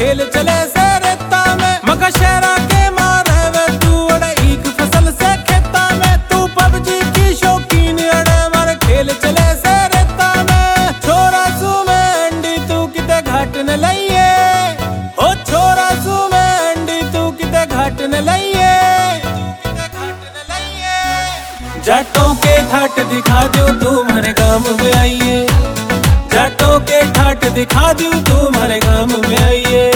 खेल चले से रेता में। मगर शहरा के मारे वे तू अड़े एक फसल से खेता में। तू पबजी की शौकीन अड़े मारे खेल चले से रेता में। छोरा सू में अंडी तू किते घाट न लइए, ओ छोरा सू में अंडी तू किते घाट न लइए। जाटों के ठाट दिखा दो तुम्हारे गांव में आइए, जाटों के ठाट दिखा दो तुम्हारे गांव में आइए।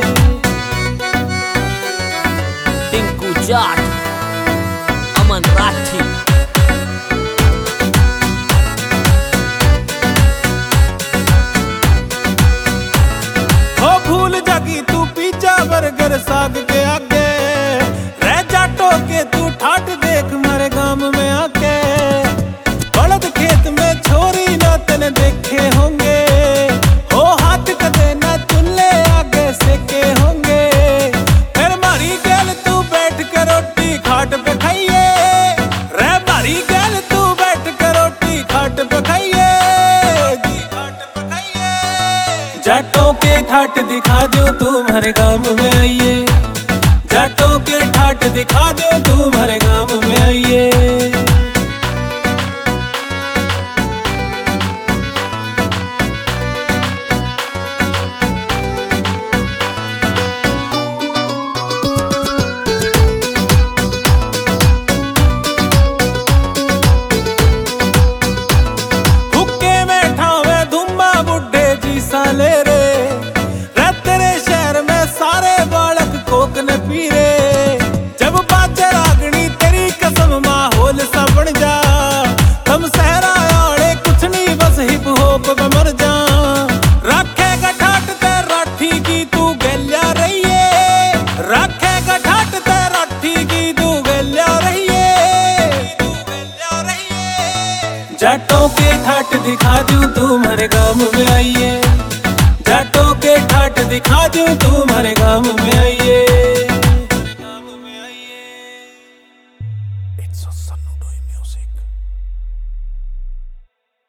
टिंकू जाट, अमन राठी, हो भूल जागी तू पिज्जा बर्गर साग के आगे। रह जाटों के तू ठाट देख मारे गांव में आके। बड़द खेत में छोरी ना तने देखे होंगे, हो हाथ कदे ना चुल्ले आगे सेके होंगे। फिर मारी गैल तू बैठ कर रोटी खाट पे खाइए, रह मारी गैल तू बैठ कर रोटी खाट पे खाइए। जाटों के ठाट दिखा दो तुम्हारे गांव में आइए, जाटों के ठाट दिखा दो तुम्हारे गांव में आइए। हुक्के में ठावे धुम्मा बुड्ढे जी साले रे। तेरे शहर में सारे बालक कोक न पी रे। जब बाजे रागनी तेरी कसम माहौल सा बन जा। हम सहरा आड़े कुछ नहीं बस हिप हॉप पे मर जा। रखेगा ठाट ते राठी की तू गल्या रहिए, रखेगा ठाट ते राठी की तू गल्या रहिए। जाटों के ठाट दिखा दूं तुम्हारे गांव में आइए, जाटों के ठाट दिखा दूं तुम्हारे गांव में आइए।